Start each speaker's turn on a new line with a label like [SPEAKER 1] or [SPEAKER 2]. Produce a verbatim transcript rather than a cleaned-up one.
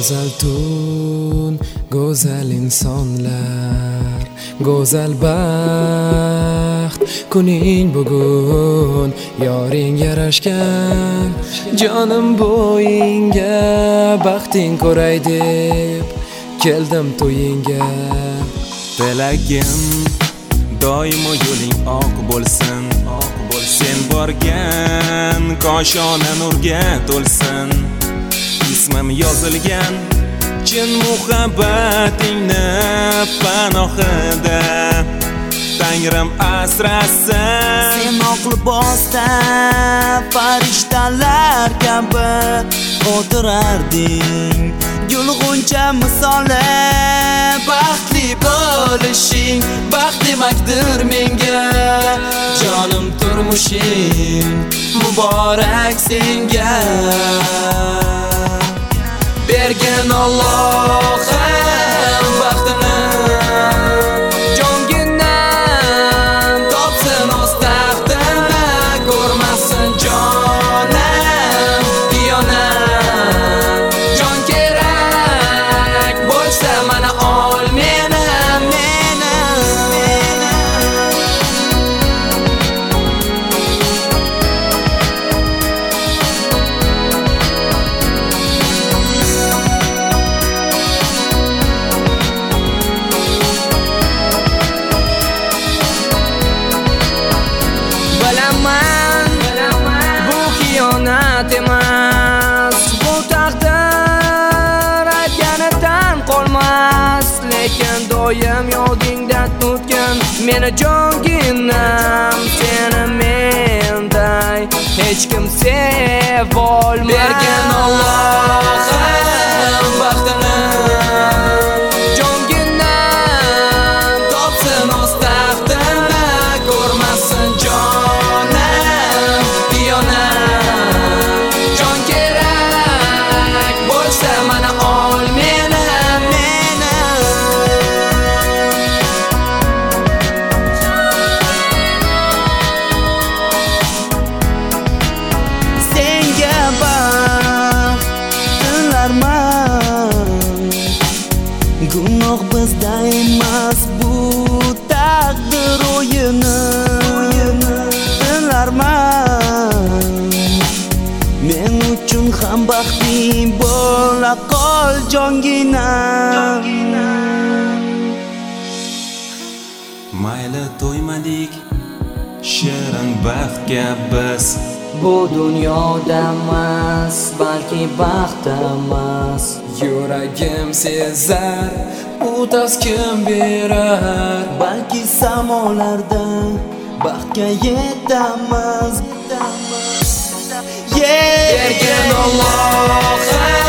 [SPEAKER 1] go'zal tun, go'zal insonlar, go'zal baxt kuning bugun yoring yarashgan. Jonim bo'yinga baxting ko'ray deb keldim to'yingga.
[SPEAKER 2] Tilagim doimo yo'ling oq bo'lsin, sen borgan koshona nurga to'lsin. Ismim yozilgan chin muhabbatingni panohida, Tangrim asrasin.
[SPEAKER 3] Sen oq libosda farishtalar kabi o'tirarding, yulg'uncha misoli baxtli bo'lishing baxt demakdir menga. Jonim turmushing muborak senga, bergan Allohim baxtini. Jonginam topsin o'z taxtini, ko'rmasin jonim xiyonat. Jon kerak bo'lsa mana ol meni, meni, meni. Bilaman bu xiyonat emas, bu taqdir aytganidan qolmas. Lekin doim yodingda tutgin meni jonginam, seni menday hech kim sevolmas. Bergan Allohim baxtini, jonginam topsin o'z taxtini, ko'rmasin jonim xiyonat. Jon kerak bo'lsa mana ol meni, meni. Senga baxt tilarman, gunoh bizda emas, bu taqdir o'yini. Tilarman men uchun ham baxtli bo'la qol jonginam.
[SPEAKER 2] Mayli to'ymadik shirin baxtga biz,
[SPEAKER 3] Bu dunyoda emas, balki baxt emas.
[SPEAKER 1] Yuragim sezar, u taskin berar.
[SPEAKER 3] Balki samolarda baxtga yetamiz.
[SPEAKER 1] Bergan Allohim